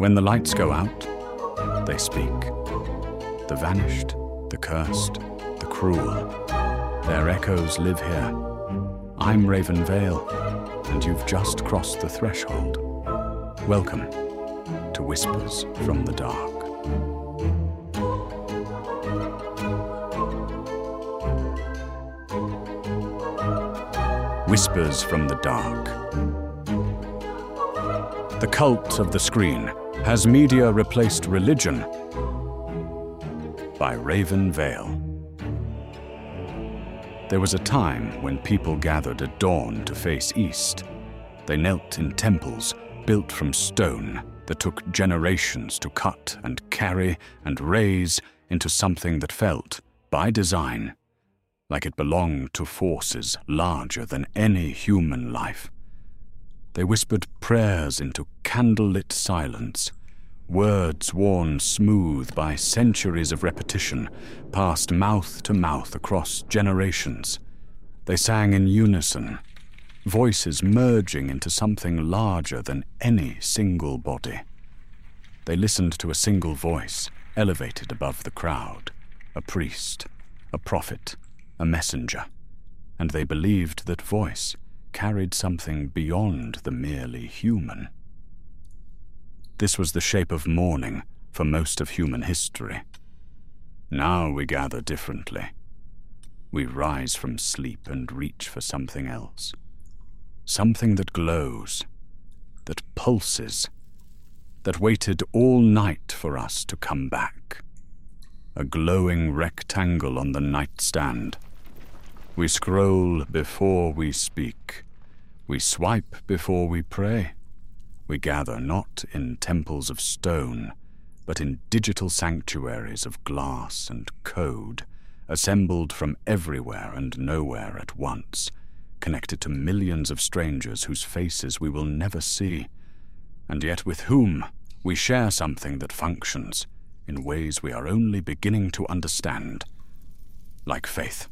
When the lights go out, they speak. The vanished, the cursed, the cruel, their echoes live here. I'm Raven Vale, and you've just crossed the threshold. Welcome to Whispers from the Dark. Whispers from the Dark. The cult of the screen. Has media replaced religion? By Raven Vale. There was a time when people gathered at dawn to face east. They knelt in temples built from stone that took generations to cut and carry and raise into something that felt, by design, like it belonged to forces larger than any human life. They whispered prayers into candlelit silence, words worn smooth by centuries of repetition, passed mouth to mouth across generations. They sang in unison, voices merging into something larger than any single body. They listened to a single voice, elevated above the crowd, a priest, a prophet, a messenger, and they believed that voice carried something beyond the merely human. This was the shape of mourning for most of human history. Now we gather differently. We rise from sleep and reach for something else. Something that glows, that pulses, that waited all night for us to come back. A glowing rectangle on the nightstand. We scroll before we speak. We swipe before we pray. We gather not in temples of stone, but in digital sanctuaries of glass and code, assembled from everywhere and nowhere at once, connected to millions of strangers whose faces we will never see, and yet with whom we share something that functions in ways we are only beginning to understand, like faith.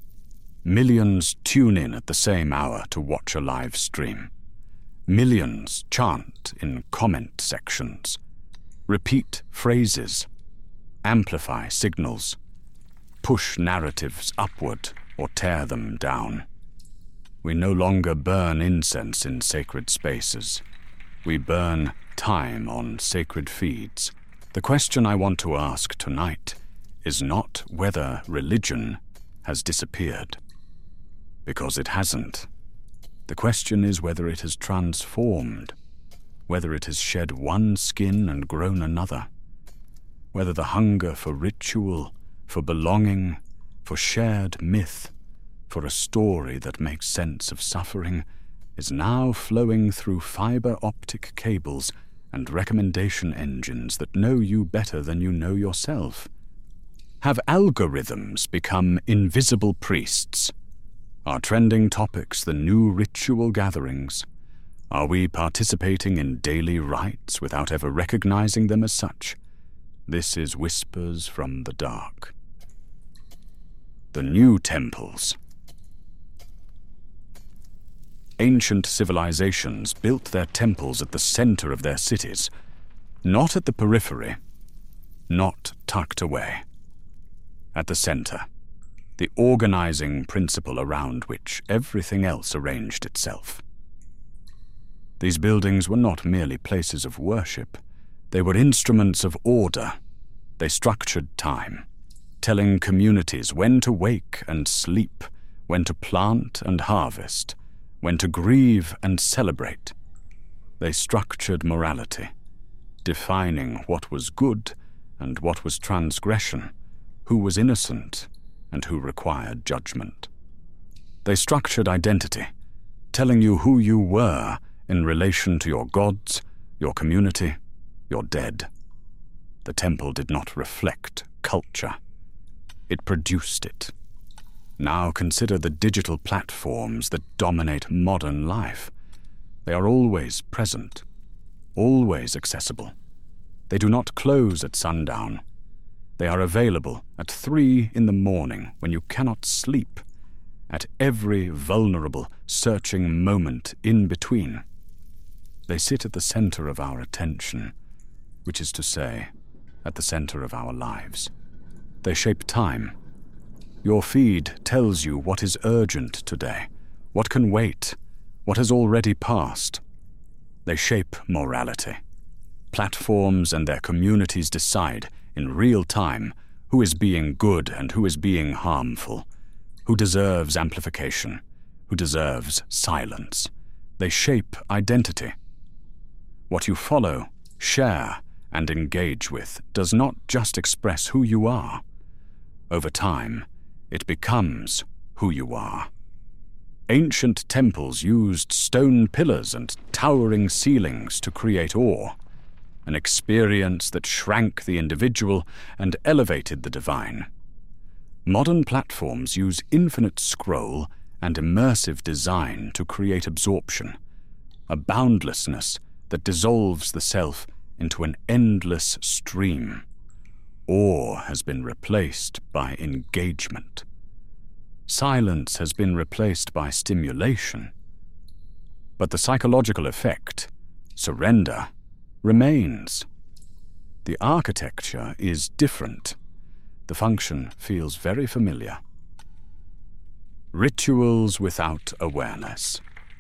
Millions tune in at the same hour to watch a live stream. Millions chant in comment sections, repeat phrases, amplify signals, push narratives upward or tear them down. We no longer burn incense in sacred spaces. We burn time on sacred feeds. The question I want to ask tonight is not whether religion has disappeared, because it hasn't. The question is whether it has transformed, whether it has shed one skin and grown another, whether the hunger for ritual, for belonging, for shared myth, for a story that makes sense of suffering, is now flowing through fiber optic cables and recommendation engines that know you better than you know yourself. Have algorithms become invisible priests? Are trending topics the new ritual gatherings? Are we participating in daily rites without ever recognizing them as such? This is Whispers from the Dark. The new temples. Ancient civilizations built their temples at the center of their cities, not at the periphery, not tucked away. At the center, the organizing principle around which everything else arranged itself. These buildings were not merely places of worship. They were instruments of order. They structured time, telling communities when to wake and sleep, when to plant and harvest, when to grieve and celebrate. They structured morality, defining what was good and what was transgression, who was innocent and who required judgment. They structured identity, telling you who you were in relation to your gods, your community, your dead. The temple did not reflect culture. It produced it. Now consider the digital platforms that dominate modern life. They are always present, always accessible. They do not close at sundown. They are available at 3 a.m. when you cannot sleep, at every vulnerable, searching moment in between. They sit at the center of our attention, which is to say, at the center of our lives. They shape time. Your feed tells you what is urgent today, what can wait, what has already passed. They shape morality. Platforms and their communities decide, in real time, who is being good and who is being harmful, who deserves amplification, who deserves silence. They shape identity. What you follow, share, and engage with does not just express who you are. Over time, it becomes who you are. Ancient temples used stone pillars and towering ceilings to create awe, an experience that shrank the individual and elevated the divine. Modern platforms use infinite scroll and immersive design to create absorption, a boundlessness that dissolves the self into an endless stream. Awe has been replaced by engagement. Silence has been replaced by stimulation. But the psychological effect, surrender, remains. The architecture is different. The function feels very familiar. Rituals without awareness.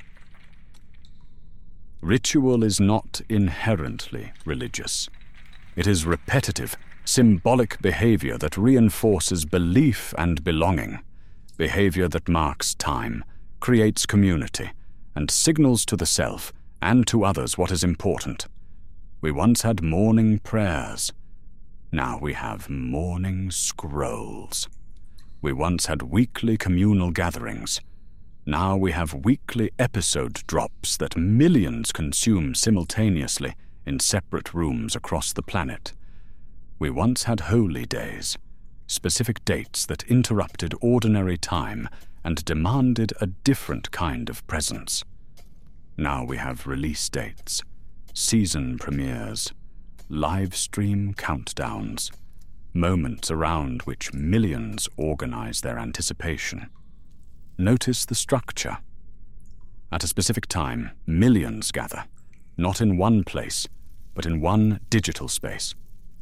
Ritual is not inherently religious. It is repetitive, symbolic behavior that reinforces belief and belonging, behavior that marks time, creates community, and signals to the self and to others what is important. We once had morning prayers. Now we have morning scrolls. We once had weekly communal gatherings. Now we have weekly episode drops that millions consume simultaneously in separate rooms across the planet. We once had holy days, specific dates that interrupted ordinary time and demanded a different kind of presence. Now we have release dates, season premieres, live stream countdowns, moments around which millions organize their anticipation. Notice the structure. At a specific time, millions gather, not in one place, but in one digital space.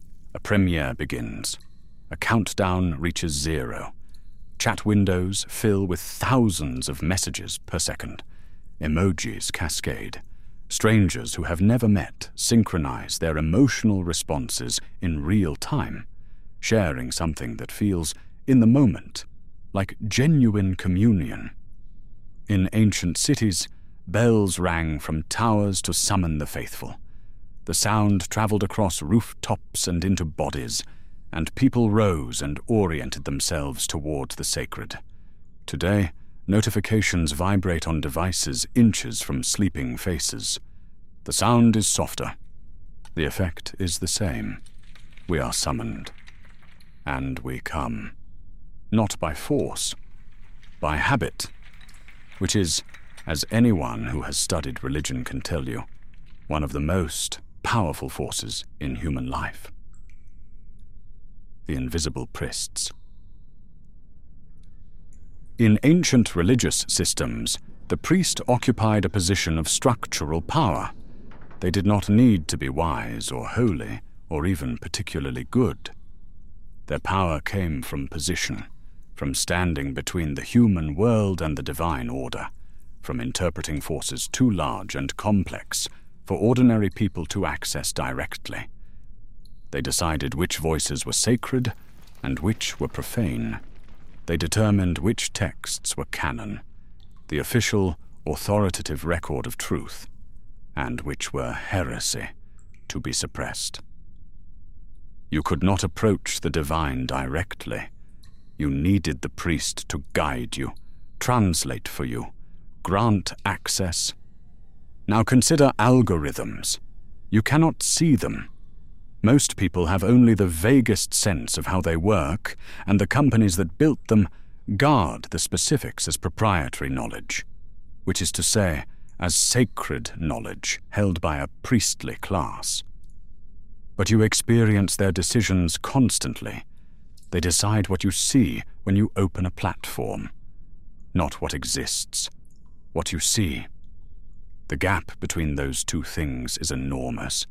A premiere begins. A countdown reaches 0. Chat windows fill with thousands of messages per second. Emojis cascade. Strangers who have never met synchronize their emotional responses in real time, sharing something that feels, in the moment, like genuine communion. In ancient cities, bells rang from towers to summon the faithful. The sound traveled across rooftops and into bodies, and people rose and oriented themselves toward the sacred. Today, notifications vibrate on devices inches from sleeping faces. The sound is softer. The effect is the same. We are summoned. And we come. Not by force, by habit, which is, as anyone who has studied religion can tell you, one of the most powerful forces in human life. The invisible priests. In ancient religious systems, the priest occupied a position of structural power. They did not need to be wise or holy or even particularly good. Their power came from position, from standing between the human world and the divine order, from interpreting forces too large and complex for ordinary people to access directly. They decided which voices were sacred and which were profane. They determined which texts were canon, the official, authoritative record of truth, and which were heresy, to be suppressed. You could not approach the divine directly. You needed the priest to guide you, translate for you, grant access. Now consider algorithms. You cannot see them. Most people have only the vaguest sense of how they work, and the companies that built them guard the specifics as proprietary knowledge, which is to say, as sacred knowledge held by a priestly class. But you experience their decisions constantly. They decide what you see when you open a platform, not what exists, what you see. The gap between those two things is enormous,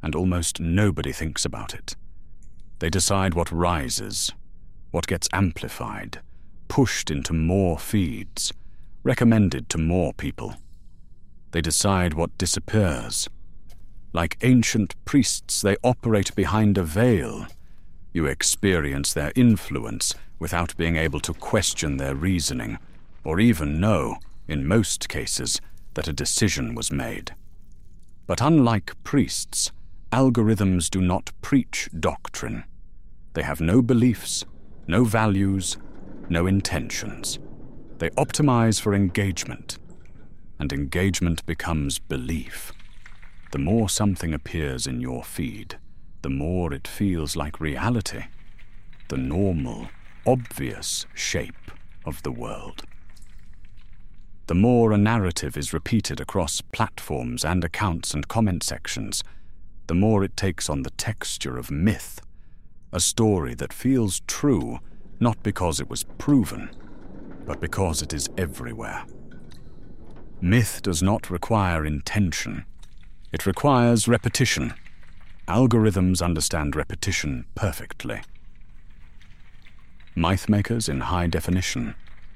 and almost nobody thinks about it. They decide what rises, what gets amplified, pushed into more feeds, recommended to more people. They decide what disappears. Like ancient priests, they operate behind a veil. You experience their influence without being able to question their reasoning, or even know, in most cases, that a decision was made. But unlike priests, algorithms do not preach doctrine. They have no beliefs, no values, no intentions. They optimize for engagement, and engagement becomes belief. The more something appears in your feed, the more it feels like reality, the normal, obvious shape of the world. The more a narrative is repeated across platforms and accounts and comment sections, the more it takes on the texture of myth, a story that feels true not because it was proven, but because it is everywhere. Myth does not require intention. It requires repetition. Algorithms understand repetition perfectly. Mythmakers in high definition.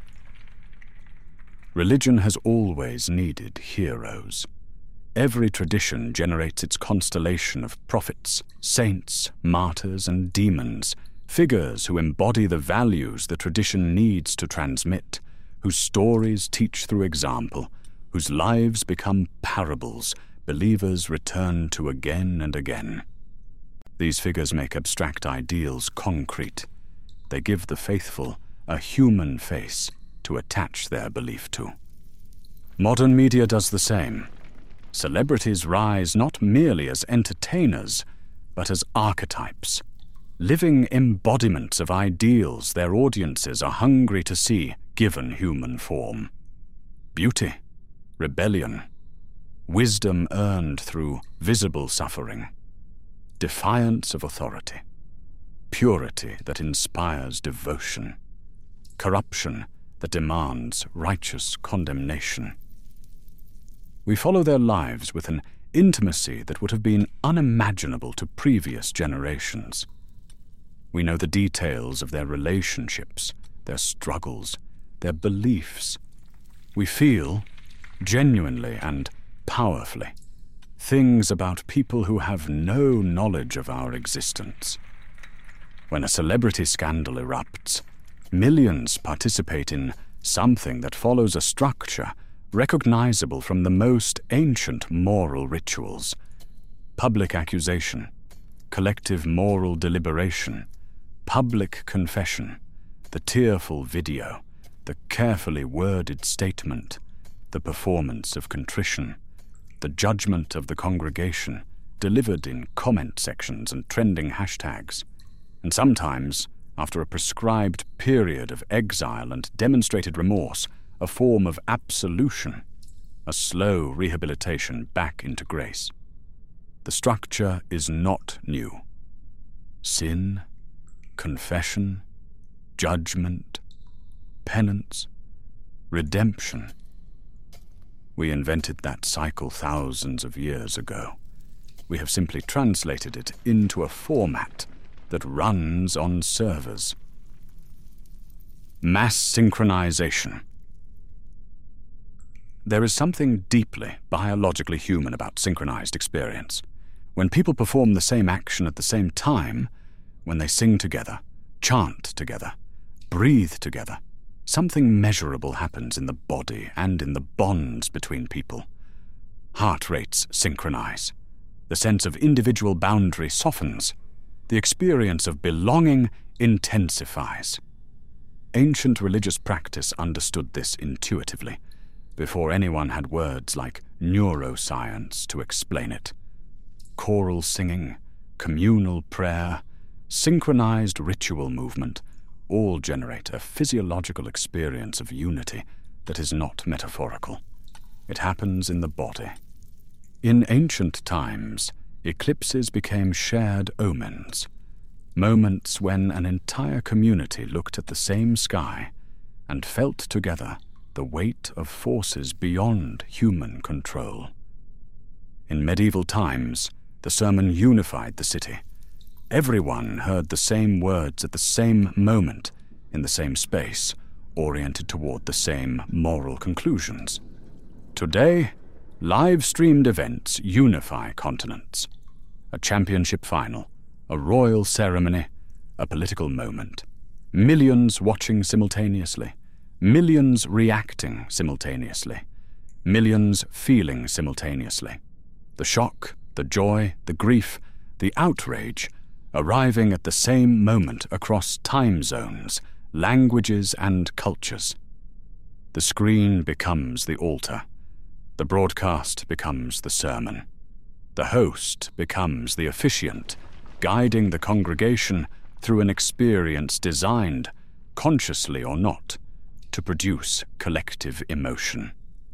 Religion has always needed heroes. Every tradition generates its constellation of prophets, saints, martyrs, and demons, figures who embody the values the tradition needs to transmit, whose stories teach through example, whose lives become parables believers return to again and again. These figures make abstract ideals concrete. They give the faithful a human face to attach their belief to. Modern media does the same. Celebrities rise not merely as entertainers, but as archetypes, living embodiments of ideals their audiences are hungry to see given human form. Beauty, rebellion, wisdom earned through visible suffering, defiance of authority, purity that inspires devotion, corruption that demands righteous condemnation. We follow their lives with an intimacy that would have been unimaginable to previous generations. We know the details of their relationships, their struggles, their beliefs. We feel, genuinely and powerfully, things about people who have no knowledge of our existence. When a celebrity scandal erupts, millions participate in something that follows a structure recognizable from the most ancient moral rituals: public accusation, collective moral deliberation, public confession, the tearful video, the carefully worded statement, the performance of contrition, the judgment of the congregation, delivered in comment sections and trending hashtags, and sometimes, after a prescribed period of exile and demonstrated remorse, a form of absolution, a slow rehabilitation back into grace. The structure is not new. Sin, confession, judgment, penance, redemption. We invented that cycle thousands of years ago. We have simply translated it into a format that runs on servers. Mass synchronization. There is something deeply biologically human about synchronized experience. When people perform the same action at the same time, when they sing together, chant together, breathe together, something measurable happens in the body and in the bonds between people. Heart rates synchronize. The sense of individual boundary softens. The experience of belonging intensifies. Ancient religious practice understood this intuitively, before anyone had words like neuroscience to explain it. Choral singing, communal prayer, synchronized ritual movement all generate a physiological experience of unity that is not metaphorical. It happens in the body. In ancient times, eclipses became shared omens, moments when an entire community looked at the same sky and felt together the weight of forces beyond human control. In medieval times, The sermon unified the city. Everyone heard the same words at the same moment, in the same space, oriented toward the same moral conclusions. Today, live-streamed events unify continents. A championship final, a royal ceremony, a political moment. Millions watching simultaneously, millions reacting simultaneously, millions feeling simultaneously. The shock, the joy, the grief, the outrage, arriving at the same moment across time zones, languages and cultures. The screen becomes the altar. The broadcast becomes the sermon. The host becomes the officiant, guiding the congregation through an experience designed, consciously or not, to produce collective emotion.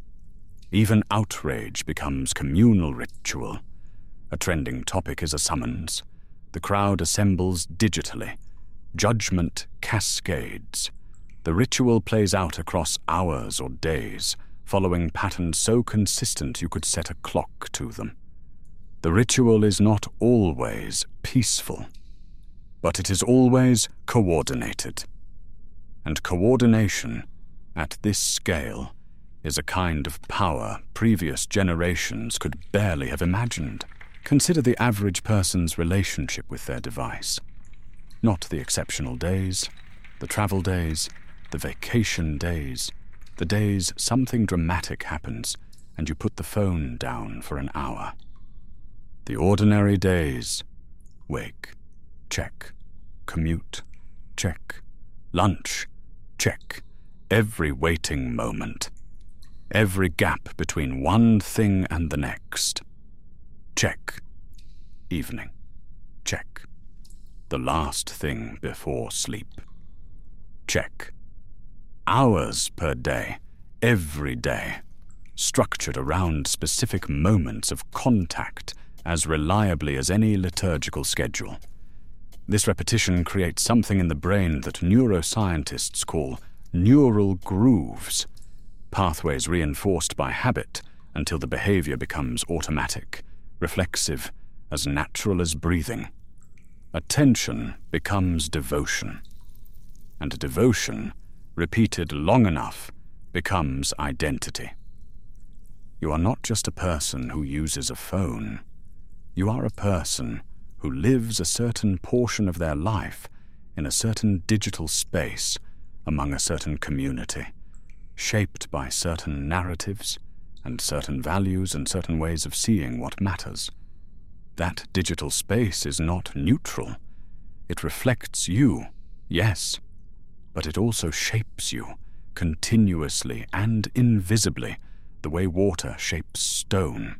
Even outrage becomes communal ritual. A trending topic is a summons. The crowd assembles digitally. Judgment cascades. The ritual plays out across hours or days, following patterns so consistent you could set a clock to them. The ritual is not always peaceful, but it is always coordinated. And coordination, at this scale, is a kind of power previous generations could barely have imagined. Consider the average person's relationship with their device. Not the exceptional days, the travel days, the vacation days, the days something dramatic happens and you put the phone down for an hour. The ordinary days. Wake, check. Commute, check. Lunch, check. Every waiting moment. Every gap between one thing and the next. Check. Evening, check. The last thing before sleep. Check. Hours per day, every day, structured around specific moments of contact as reliably as any liturgical schedule. This repetition creates something in the brain that neuroscientists call neural grooves, pathways reinforced by habit until the behavior becomes automatic, reflexive, as natural as breathing. Attention becomes devotion, and devotion, repeated long enough, becomes identity. You are not just a person who uses a phone. You are a person who lives a certain portion of their life in a certain digital space among a certain community, shaped by certain narratives and certain values and certain ways of seeing what matters. That digital space is not neutral. It reflects you, yes, but it also shapes you, continuously and invisibly, the way water shapes stone.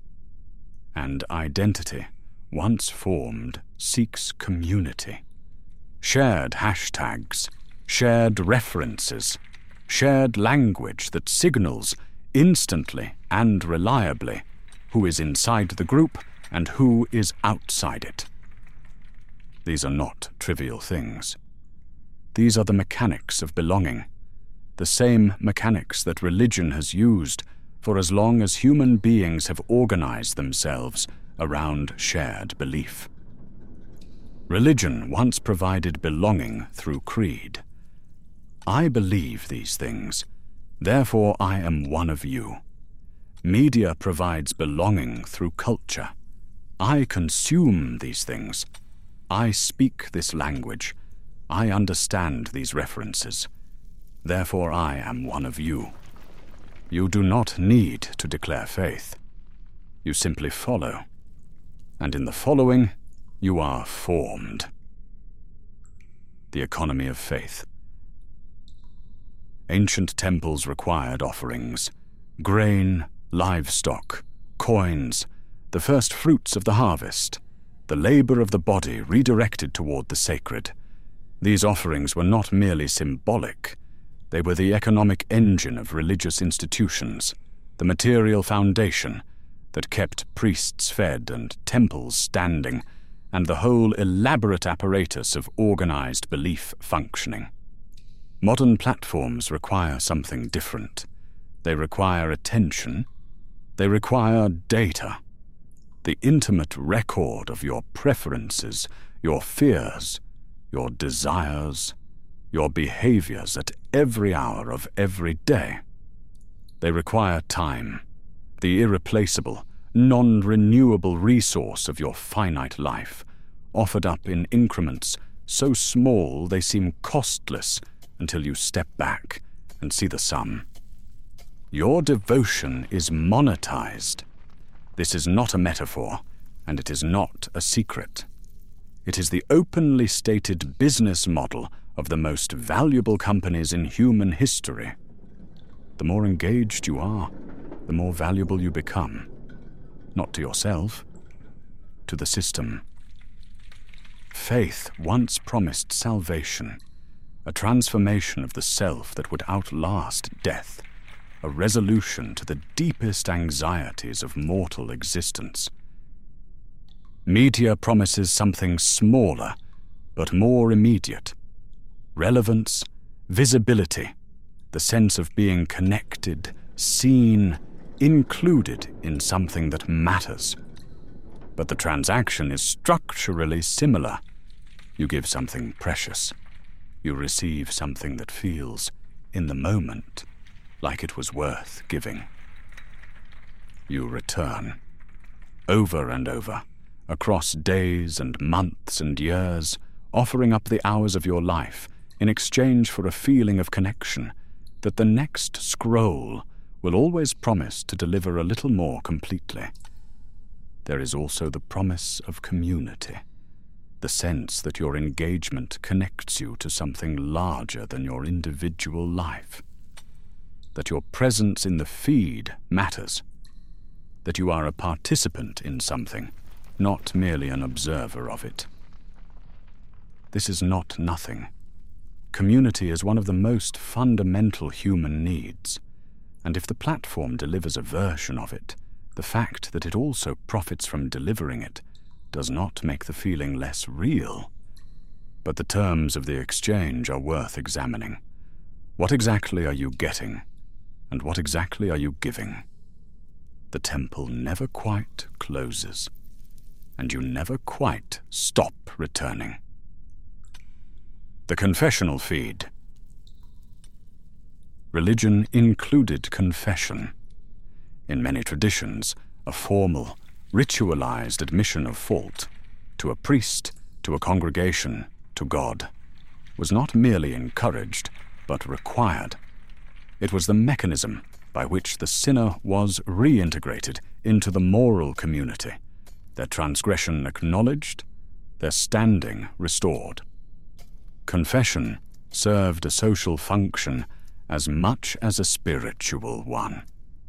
And identity, once formed, seeks community. Shared hashtags, shared references, shared language that signals instantly and reliably who is inside the group and who is outside it. These are not trivial things. These are the mechanics of belonging, the same mechanics that religion has used for as long as human beings have organized themselves around shared belief. Religion once provided belonging through creed. I believe these things, therefore I am one of you. Media provides belonging through culture. I consume these things. I speak this language. I understand these references. Therefore I am one of you. You do not need to declare faith. You simply follow. And in the following, you are formed. The economy of faith. Ancient temples required offerings: grain, livestock, coins, the first fruits of the harvest, the labor of the body redirected toward the sacred. These offerings were not merely symbolic. They were the economic engine of religious institutions, the material foundation that kept priests fed and temples standing, and the whole elaborate apparatus of organized belief functioning. Modern platforms require something different. They require attention. They require data. the intimate record of your preferences, your fears, your desires, your behaviors at every hour of every day. They require time, the irreplaceable, non-renewable resource of your finite life, offered up in increments so small they seem costless until you step back and see the sum. Your devotion is monetized. This is not a metaphor, and it is not a secret. It is the openly stated business model of the most valuable companies in human history. The more engaged you are, the more valuable you become. Not to yourself, to the system. Faith once promised salvation, a transformation of the self that would outlast death, a resolution to the deepest anxieties of mortal existence. Media promises something smaller, but more immediate. Relevance, visibility, the sense of being connected, seen, included in something that matters. But the transaction is structurally similar. You give something precious. You receive something that feels, in the moment, like it was worth giving. You return, over and over, across days and months and years, offering up the hours of your life in exchange for a feeling of connection that the next scroll will always promise to deliver a little more completely. There is also the promise of community, the sense that your engagement connects you to something larger than your individual life, that your presence in the feed matters, that you are a participant in something, not merely an observer of it. This is not nothing. Community is one of the most fundamental human needs, and if the platform delivers a version of it, the fact that it also profits from delivering it does not make the feeling less real. But the terms of the exchange are worth examining. What exactly are you getting, and what exactly are you giving? The temple never quite closes, and you never quite stop returning. The confessional feed. Religion included confession. In many traditions, a formal, ritualized admission of fault, to a priest, to a congregation, to God, was not merely encouraged, but required. It was the mechanism by which the sinner was reintegrated into the moral community, their transgression acknowledged, their standing restored. Confession served a social function as much as a spiritual one.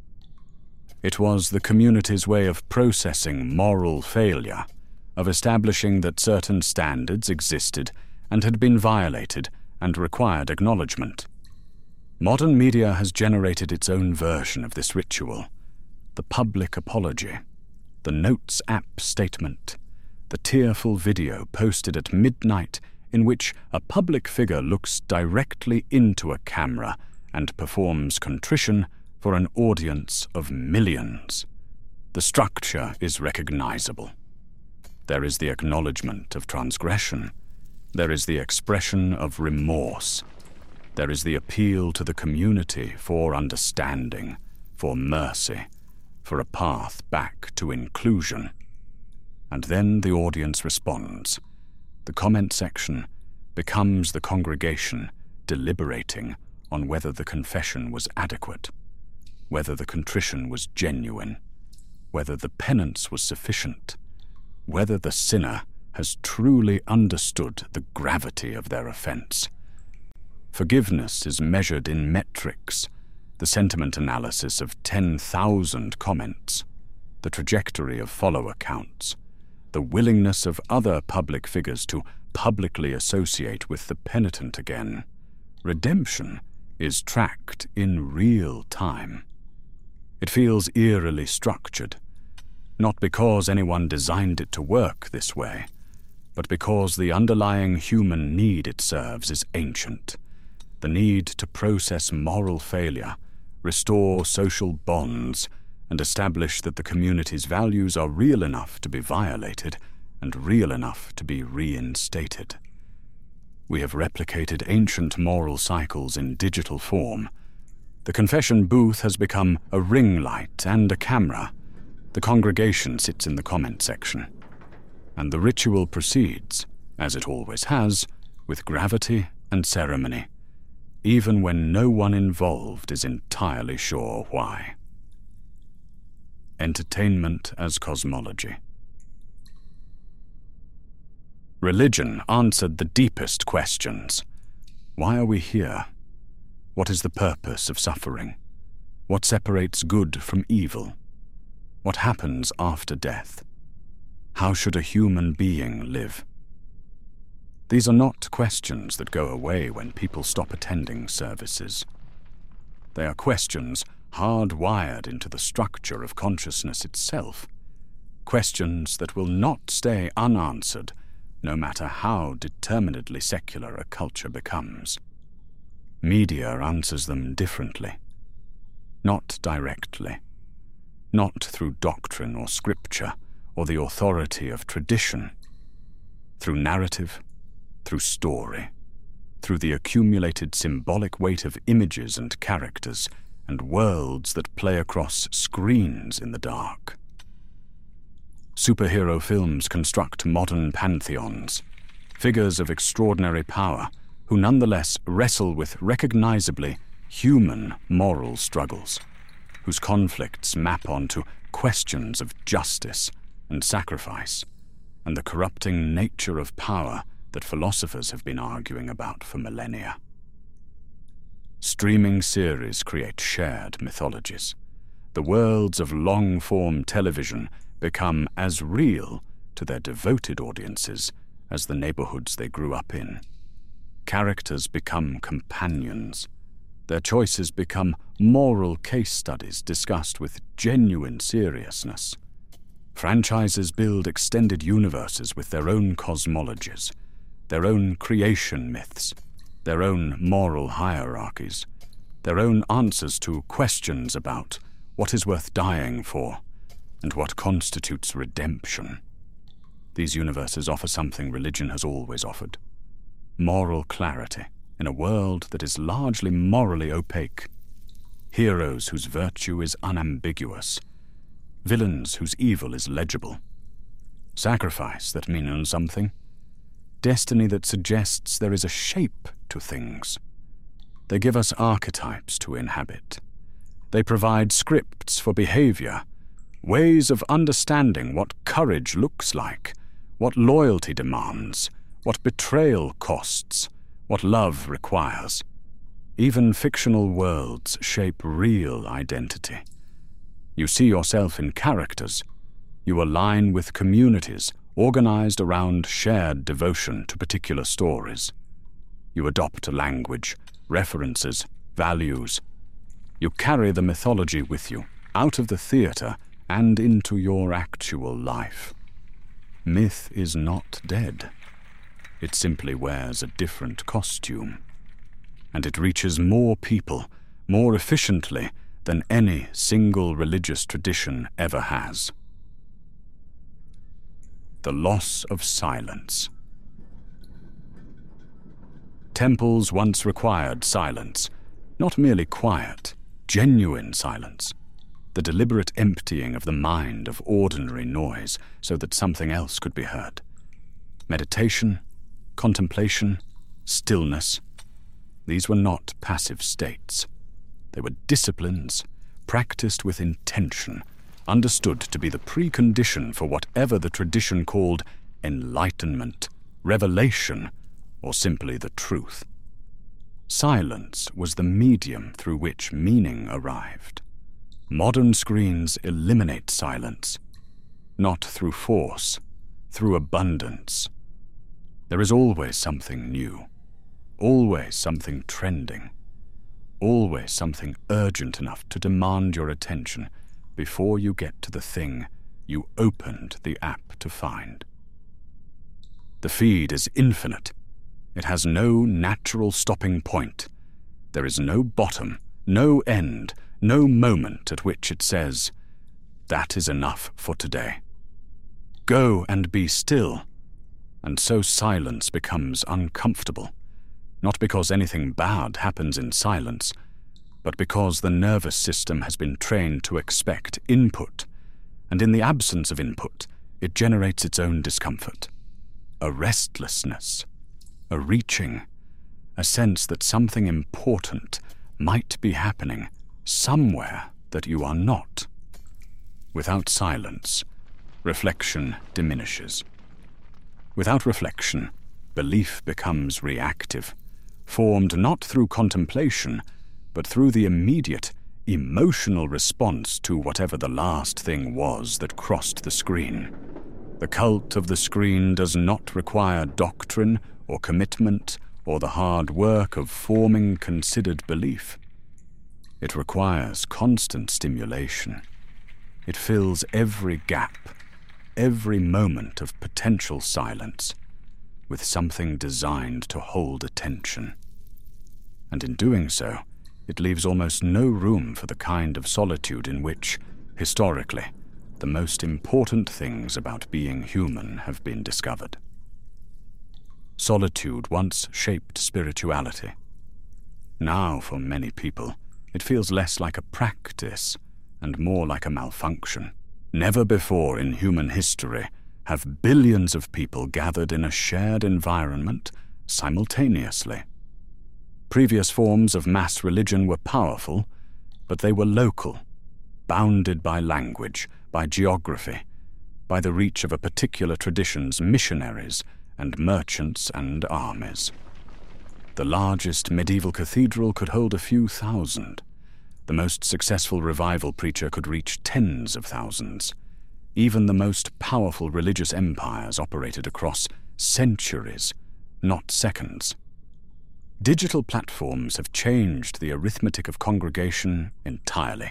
It was the community's way of processing moral failure, of establishing that certain standards existed and had been violated and required acknowledgement. Modern media has generated its own version of this ritual: the public apology, the Notes app statement, the tearful video posted at midnight in which a public figure looks directly into a camera and performs contrition for an audience of millions. The structure is recognizable. There is the acknowledgement of transgression. There is the expression of remorse. There is the appeal to the community for understanding, for mercy, for a path back to inclusion. And then the audience responds. The comment section becomes the congregation deliberating on whether the confession was adequate, whether the contrition was genuine, whether the penance was sufficient, whether the sinner has truly understood the gravity of their offense. Forgiveness is measured in metrics, the sentiment analysis of 10,000 comments, the trajectory of follower counts, the willingness of other public figures to publicly associate with the penitent again. Redemption is tracked in real time. It feels eerily structured, not because anyone designed it to work this way, but because the underlying human need it serves is ancient. The need to process moral failure, restore social bonds, and establish that the community's values are real enough to be violated and real enough to be reinstated. We have replicated ancient moral cycles in digital form. The confession booth has become a ring light and a camera. The congregation sits in the comment section. And the ritual proceeds, as it always has, with gravity and ceremony, even when no one involved is entirely sure why. Entertainment as cosmology. Religion answered the deepest questions. Why are we here? What is the purpose of suffering? What separates good from evil? What happens after death? How should a human being live? These are not questions that go away when people stop attending services. They are questions hardwired into the structure of consciousness itself. Questions that will not stay unanswered, no matter how determinedly secular a culture becomes. Media answers them differently. Not directly. Not through doctrine or scripture or the authority of tradition. Through narrative, through story, through the accumulated symbolic weight of images and characters and worlds that play across screens in the dark. Superhero films construct modern pantheons, figures of extraordinary power who nonetheless wrestle with recognizably human moral struggles, whose conflicts map onto questions of justice and sacrifice, and the corrupting nature of power that philosophers have been arguing about for millennia. Streaming series create shared mythologies. The worlds of long-form television become as real to their devoted audiences as the neighborhoods they grew up in. Characters become companions. Their choices become moral case studies discussed with genuine seriousness. Franchises build extended universes with their own cosmologies, their own creation myths, their own moral hierarchies, their own answers to questions about what is worth dying for and what constitutes redemption. These universes offer something religion has always offered: moral clarity in a world that is largely morally opaque. Heroes whose virtue is unambiguous. Villains whose evil is legible. Sacrifice that means something. Destiny that suggests there is a shape to things. They give us archetypes to inhabit. They provide scripts for behavior, ways of understanding what courage looks like, what loyalty demands, what betrayal costs, what love requires. Even fictional worlds shape real identity. You see yourself in characters. You align with communities organized around shared devotion to particular stories. You adopt a language, references, values. You carry the mythology with you, out of the theater and into your actual life. Myth is not dead. It simply wears a different costume. And it reaches more people, more efficiently than any single religious tradition ever has. The loss of silence. Temples once required silence, not merely quiet, genuine silence, the deliberate emptying of the mind of ordinary noise so that something else could be heard. Meditation, contemplation, stillness. These were not passive states. They were disciplines, practiced with intention, understood to be the precondition for whatever the tradition called enlightenment, revelation, or simply the truth. Silence was the medium through which meaning arrived. Modern screens eliminate silence, not through force, through abundance. There is always something new, always something trending, always something urgent enough to demand your attention before you get to the thing you opened the app to find. The feed is infinite. It has no natural stopping point. There is no bottom, no end, no moment at which it says, That is enough for today. Go and be still. And so silence becomes uncomfortable, not because anything bad happens in silence, but because the nervous system has been trained to expect input, and in the absence of input, it generates its own discomfort. A restlessness, a reaching, a sense that something important might be happening somewhere that you are not. Without silence, reflection diminishes. Without reflection, belief becomes reactive, formed not through contemplation, but through the immediate, emotional response to whatever the last thing was that crossed the screen. The cult of the screen does not require doctrine or commitment or the hard work of forming considered belief. It requires constant stimulation. It fills every gap, every moment of potential silence, with something designed to hold attention. And in doing so, it leaves almost no room for the kind of solitude in which, historically, the most important things about being human have been discovered. Solitude once shaped spirituality. Now, for many people, it feels less like a practice and more like a malfunction. Never before in human history have billions of people gathered in a shared environment simultaneously. Previous forms of mass religion were powerful, but they were local, bounded by language, by geography, by the reach of a particular tradition's missionaries and merchants and armies. The largest medieval cathedral could hold a few thousand. The most successful revival preacher could reach tens of thousands. Even the most powerful religious empires operated across centuries, not seconds. Digital platforms have changed the arithmetic of congregation entirely.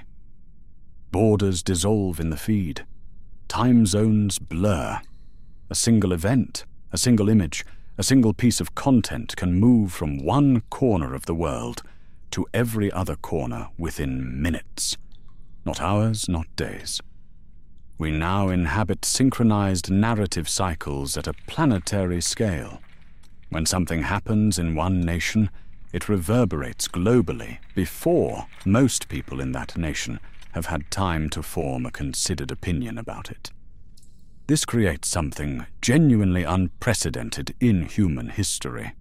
Borders dissolve in the feed. Time zones blur. A single event, a single image, a single piece of content can move from one corner of the world to every other corner within minutes. Not hours, not days. We now inhabit synchronized narrative cycles at a planetary scale. When something happens in one nation, it reverberates globally before most people in that nation have had time to form a considered opinion about it. This creates something genuinely unprecedented in human history.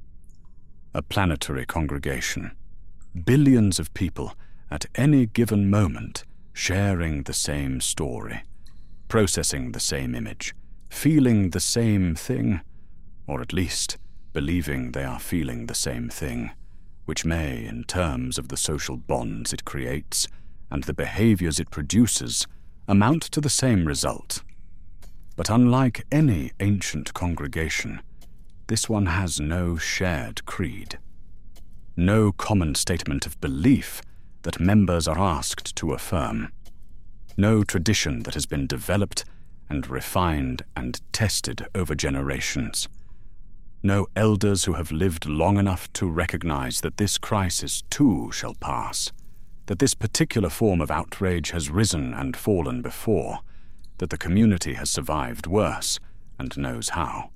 A planetary congregation. Billions of people at any given moment sharing the same story, processing the same image, feeling the same thing, or at least believing they are feeling the same thing, which may, in terms of the social bonds it creates and the behaviors it produces, amount to the same result. But unlike any ancient congregation, this one has no shared creed. No common statement of belief that members are asked to affirm. No tradition that has been developed and refined and tested over generations. No elders who have lived long enough to recognize that this crisis too shall pass, that this particular form of outrage has risen and fallen before, that the community has survived worse and knows how.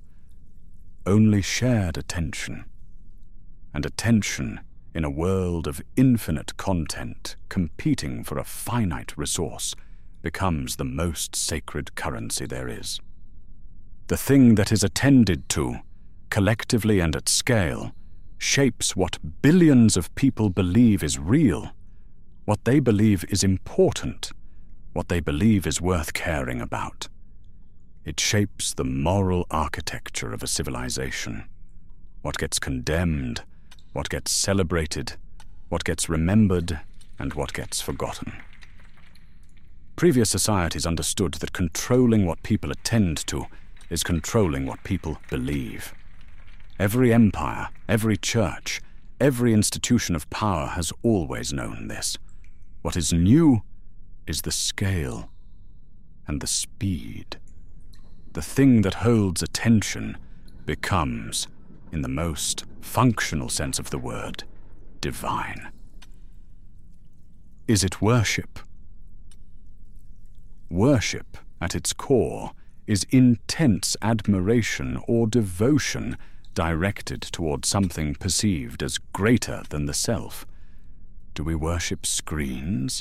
Only shared attention. And attention in a world of infinite content competing for a finite resource becomes the most sacred currency there is. The thing that is attended to, collectively and at scale, shapes what billions of people believe is real, what they believe is important, what they believe is worth caring about. It shapes the moral architecture of a civilization. What gets condemned, what gets celebrated, what gets remembered, and what gets forgotten. Previous societies understood that controlling what people attend to is controlling what people believe. Every empire, every church, every institution of power has always known this. What is new is the scale and the speed. The thing that holds attention becomes, in the most functional sense of the word, divine. Is it worship? Worship, at its core, is intense admiration or devotion directed toward something perceived as greater than the self. Do we worship screens?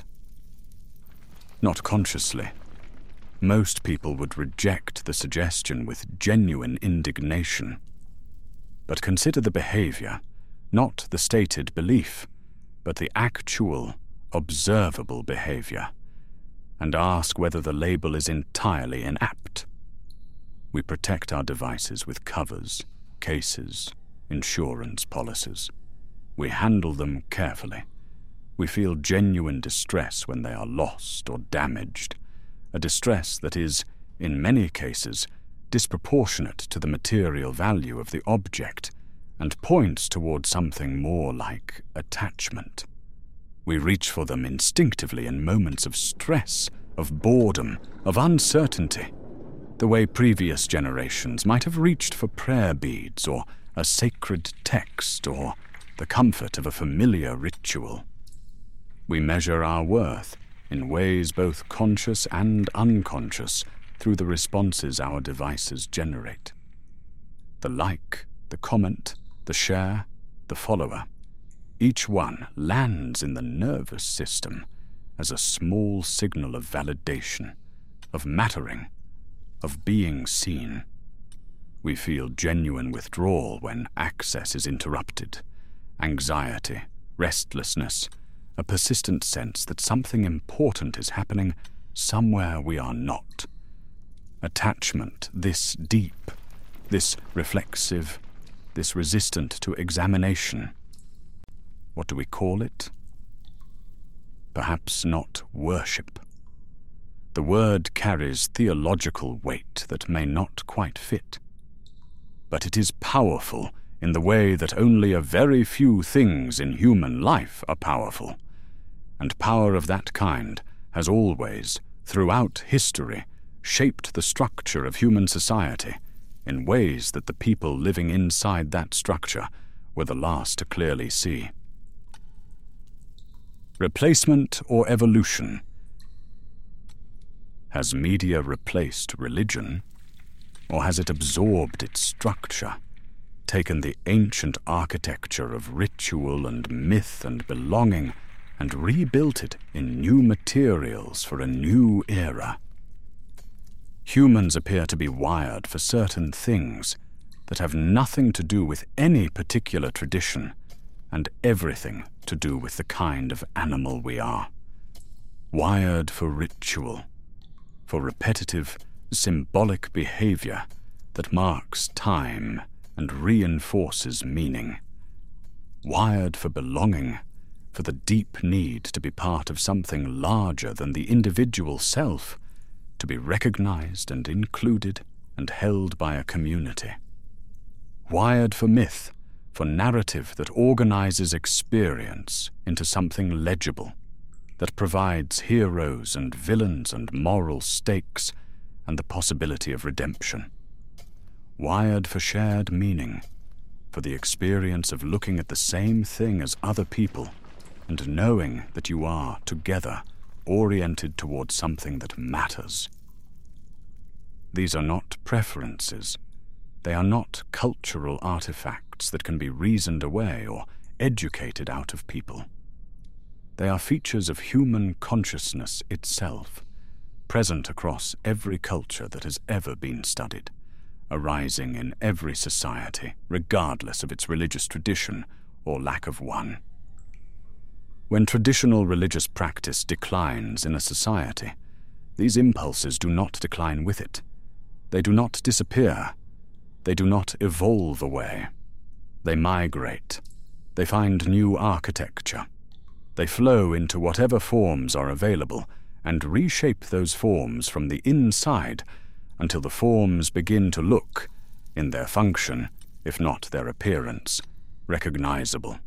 Not consciously. Most people would reject the suggestion with genuine indignation. But consider the behavior, not the stated belief, but the actual, observable behavior, and ask whether the label is entirely inapt. We protect our devices with covers, cases, insurance policies. We handle them carefully. We feel genuine distress when they are lost or damaged, a distress that is, in many cases, disproportionate to the material value of the object and points toward something more like attachment. We reach for them instinctively in moments of stress, of boredom, of uncertainty, the way previous generations might have reached for prayer beads or a sacred text or the comfort of a familiar ritual. We measure our worth in ways both conscious and unconscious through the responses our devices generate. The like, the comment, the share, the follower, each one lands in the nervous system as a small signal of validation, of mattering, of being seen. We feel genuine withdrawal when access is interrupted, anxiety, restlessness, a persistent sense that something important is happening somewhere we are not. Attachment this deep, this reflexive, this resistant to examination. What do we call it? Perhaps not worship. The word carries theological weight that may not quite fit. But it is powerful in the way that only a very few things in human life are powerful. And power of that kind has always, throughout history, shaped the structure of human society in ways that the people living inside that structure were the last to clearly see. Replacement or evolution? Has media replaced religion, or has it absorbed its structure, taken the ancient architecture of ritual and myth and belonging, and rebuilt it in new materials for a new era? Humans appear to be wired for certain things that have nothing to do with any particular tradition and everything to do with the kind of animal we are. Wired for ritual, for repetitive, symbolic behavior that marks time and reinforces meaning. Wired for belonging, for the deep need to be part of something larger than the individual self, to be recognized and included and held by a community. Wired for myth, for narrative that organizes experience into something legible, that provides heroes and villains and moral stakes and the possibility of redemption. Wired for shared meaning, for the experience of looking at the same thing as other people and knowing that you are, together, oriented towards something that matters. These are not preferences. They are not cultural artifacts that can be reasoned away or educated out of people. They are features of human consciousness itself, present across every culture that has ever been studied, arising in every society, regardless of its religious tradition or lack of one. When traditional religious practice declines in a society, these impulses do not decline with it. They do not disappear. They do not evolve away. They migrate. They find new architecture. They flow into whatever forms are available and reshape those forms from the inside until the forms begin to look, in their function, if not their appearance, recognizable.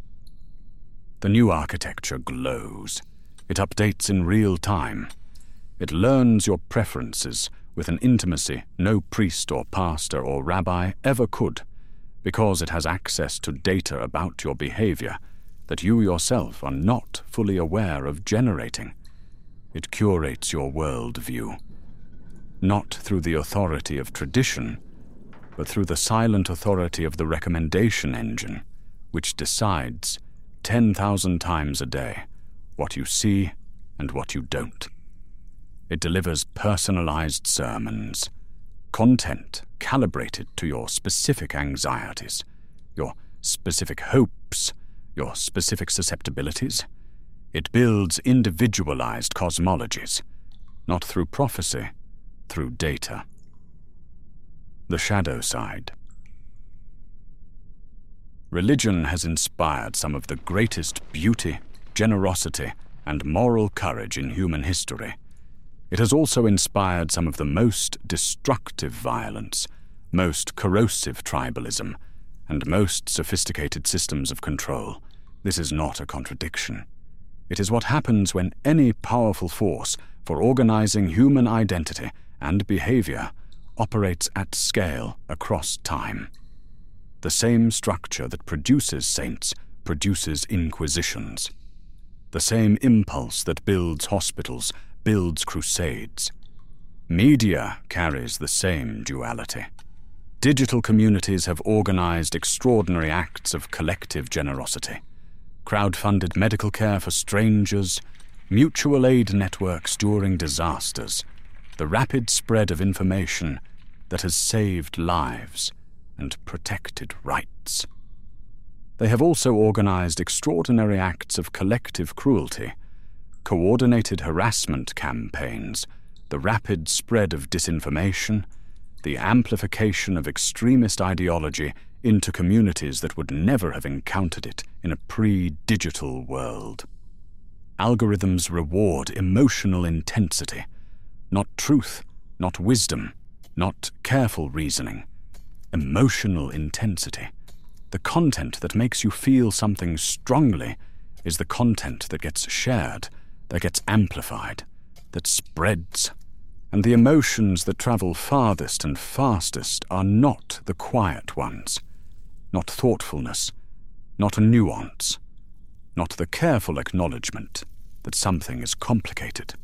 The new architecture glows. It updates in real time. It learns your preferences with an intimacy no priest or pastor or rabbi ever could, because it has access to data about your behavior that you yourself are not fully aware of generating, It curates your worldview, not through the authority of tradition, but through the silent authority of the recommendation engine, which decides 10,000 times a day what you see and what you don't. It delivers personalized sermons, content calibrated to your specific anxieties, your specific hopes, your specific susceptibilities. It builds individualized cosmologies, not through prophecy, through data. The shadow side. Religion has inspired some of the greatest beauty, generosity, and moral courage in human history. It has also inspired some of the most destructive violence, most corrosive tribalism, and most sophisticated systems of control. This is not a contradiction. It is what happens when any powerful force for organizing human identity and behavior operates at scale across time. The same structure that produces saints produces inquisitions. The same impulse that builds hospitals builds crusades. Media carries the same duality. Digital communities have organized extraordinary acts of collective generosity. Crowd-funded medical care for strangers, mutual aid networks during disasters, the rapid spread of information that has saved lives and protected rights. They have also organized extraordinary acts of collective cruelty, coordinated harassment campaigns, the rapid spread of disinformation, the amplification of extremist ideology into communities that would never have encountered it in a pre-digital world. Algorithms reward emotional intensity, not truth, not wisdom, not careful reasoning. Emotional intensity. The content that makes you feel something strongly is the content that gets shared, that gets amplified, that spreads. And the emotions that travel farthest and fastest are not the quiet ones, not thoughtfulness, not nuance, not the careful acknowledgement that something is complicated.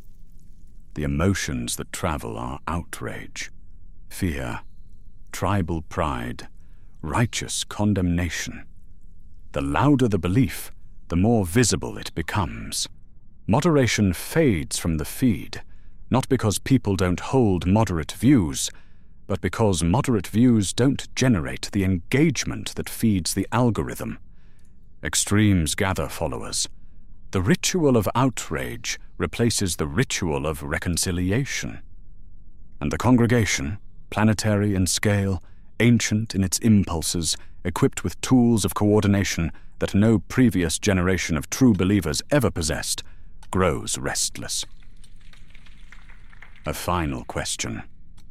The emotions that travel are outrage, fear, tribal pride, righteous condemnation. The louder the belief, the more visible it becomes. Moderation fades from the feed, not because people don't hold moderate views, but because moderate views don't generate the engagement that feeds the algorithm. Extremes gather followers. The ritual of outrage replaces the ritual of reconciliation. And the congregation, planetary in scale, ancient in its impulses, equipped with tools of coordination that no previous generation of true believers ever possessed, grows restless. A final question.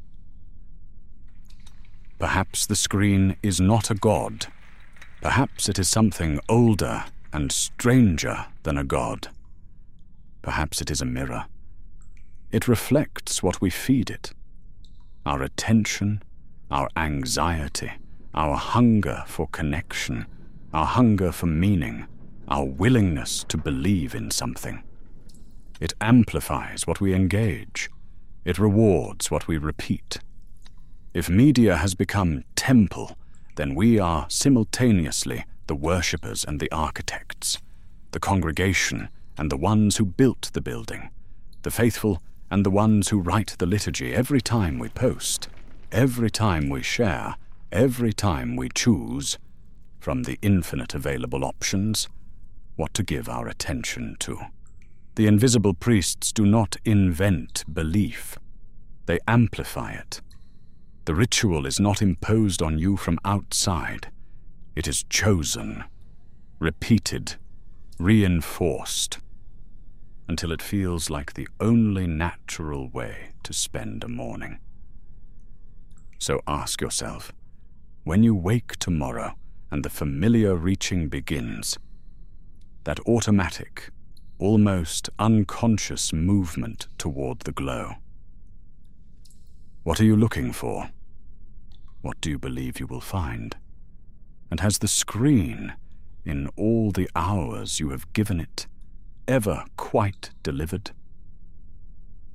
Perhaps the screen is not a god. Perhaps it is something older and stranger than a god. Perhaps it is a mirror. It reflects what we feed it. Our attention, our anxiety, our hunger for connection, our hunger for meaning, our willingness to believe in something. It amplifies what we engage. It rewards what we repeat. If media has become temple, then we are simultaneously the worshippers and the architects, the congregation and the ones who built the building, the faithful and the ones who write the liturgy every time we post, every time we share, every time we choose, from the infinite available options, what to give our attention to. The invisible priests do not invent belief. They amplify it. The ritual is not imposed on you from outside. It is chosen, repeated, reinforced, until it feels like the only natural way to spend a morning. So ask yourself, when you wake tomorrow and the familiar reaching begins, that automatic, almost unconscious movement toward the glow, what are you looking for? What do you believe you will find? And has the screen, in all the hours you have given it, ever quite delivered?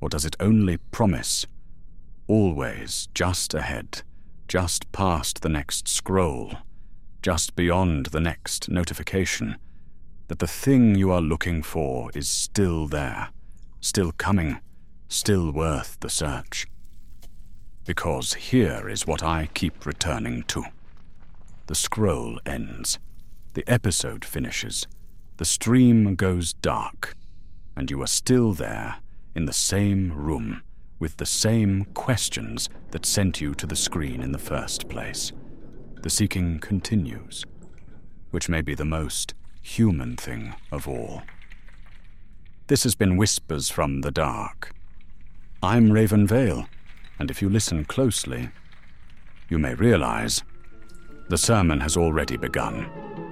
Or does it only promise, always just ahead, just past the next scroll, just beyond the next notification, that the thing you are looking for is still there, still coming, still worth the search? Because here is what I keep returning to. The scroll ends, the episode finishes, the stream goes dark, and you are still there, in the same room, with the same questions that sent you to the screen in the first place. The seeking continues, which may be the most human thing of all. This has been Whispers from the Dark. I'm Raven Vale, and if you listen closely, you may realize the sermon has already begun.